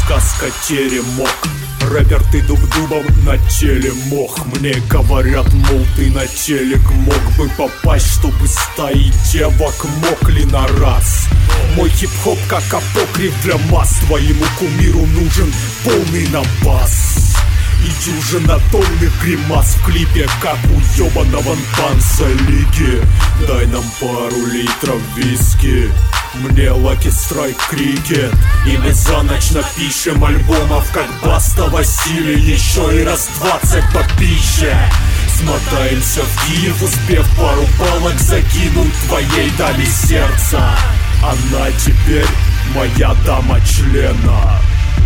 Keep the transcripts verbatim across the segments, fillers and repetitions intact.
сказка теремок. Рэпер, ты дуб-дубом на теле мох. Мне говорят, мол, ты на телек мог бы попасть, чтобы стаи девок мокли на раз. Мой хип-хоп как апокриф для масс. Твоему кумиру нужен полный набас и дюжина тонных гримас в клипе, как у ёбаного Нпанса Лиги. Дай нам пару литров виски, мне Lucky Strike крикет, и мы за ночь напишем альбомов, как Баста Василий, еще и раз двадцать по пище. Смотаемся в Киев, успев пару палок закинуть твоей даме сердца. Она теперь моя дама члена.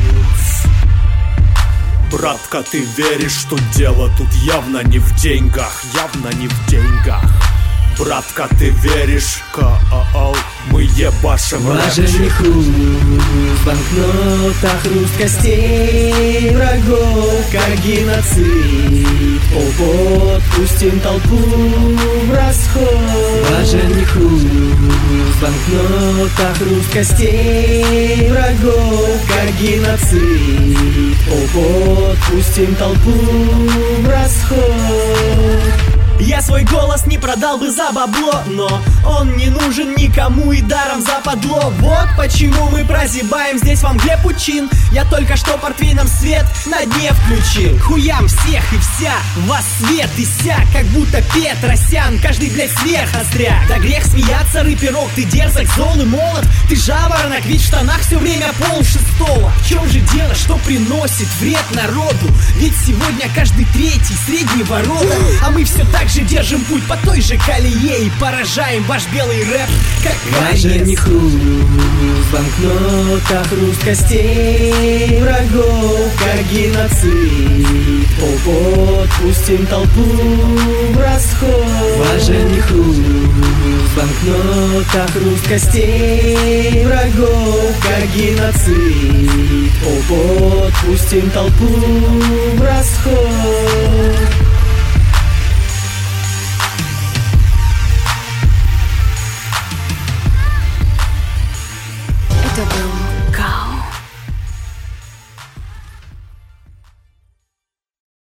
Братка, ты веришь, что дело тут явно не в деньгах, явно не в деньгах. Братка, ты веришь, ка-а-ал, мы ебашим важен не хруст в банкнотах, хруст костей врагов, как геноцид. Полпот, пустим толпу в расход. Важен не хруст в банкнотах, хруст костей врагов, как геноцид. Полпот, пустим толпу в расход. Я свой голос не продал бы за бабло, но он не нужен никому и даром западло. Вот почему мы прозябаем здесь во мгле пучин. Я только что портвейном свет на дне включил. Хуям всех и вся, вас свет и сяк, как будто Петросян, каждый, блядь, сверхостряк. Да грех смеяться, рыпирок, ты дерзок, зол и молод. Ты жаворонок, ведь в штанах все время пол шестого. В чем же дело, что приносит вред народу? Ведь сегодня каждый третий среднего рода, а мы все так же держим путь по той же колее и поражаем ваш белый рэп, как важен не хруст в банкнотах, хруст костей врагов, как геноцид. Полпот, пустим толпу в расход. Важен не хруст в банкнотах, хруст костей врагов, как геноцид. Полпот, пустим толпу в расход.